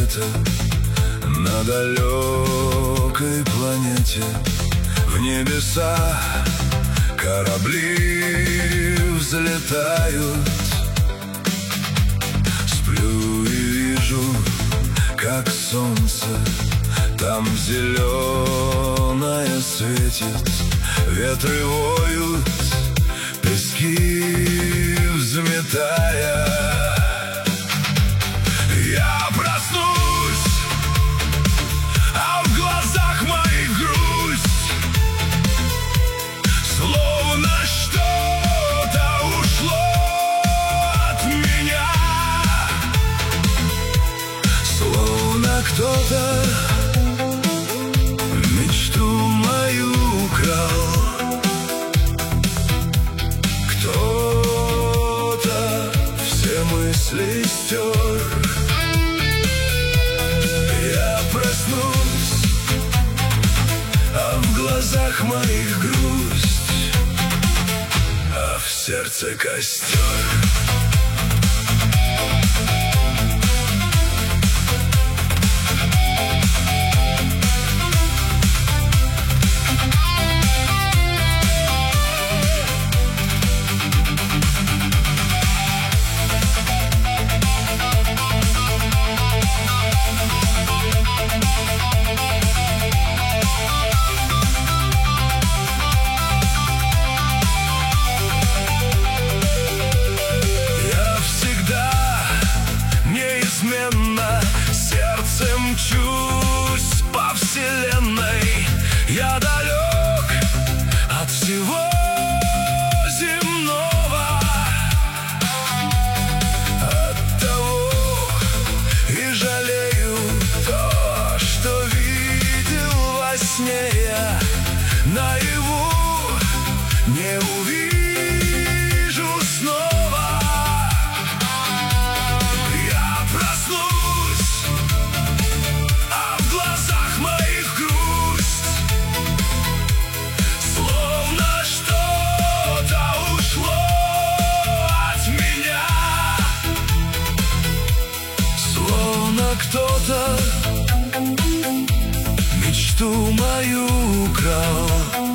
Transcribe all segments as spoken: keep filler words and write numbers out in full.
где-то на далекой планете. В небеса корабли взлетают. Сплю и вижу, как солнце там зеленое светит. Ветры воют, пески взметая. Я проснусь, а в глазах моих грусть, словно что-то ушло от меня, словно кто-то мечту мою украл. Кто-то все мысли стер. Я проснусь, а в глазах моих грусть, а в сердце костер. Сердцем мчусь по вселенной. Я далек от всего земного, оттого и жалею то, что видел во сне я. Наяву не увижу снова. Я проснусь, а в глазах моих грусть, словно что-то ушло от меня, словно кто-то мечту мою украл.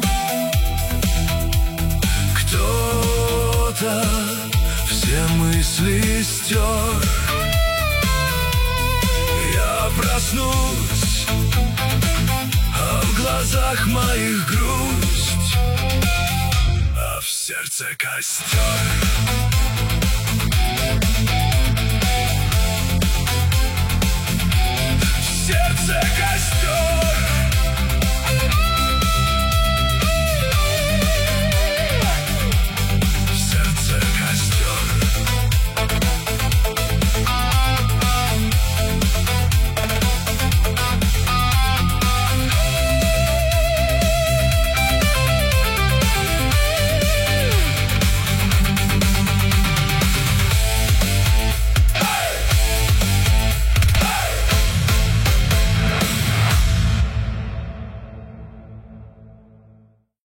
Кто-то все мысли стер. Я проснусь, а в глазах моих грусть, а в сердце костер. В сердце костер.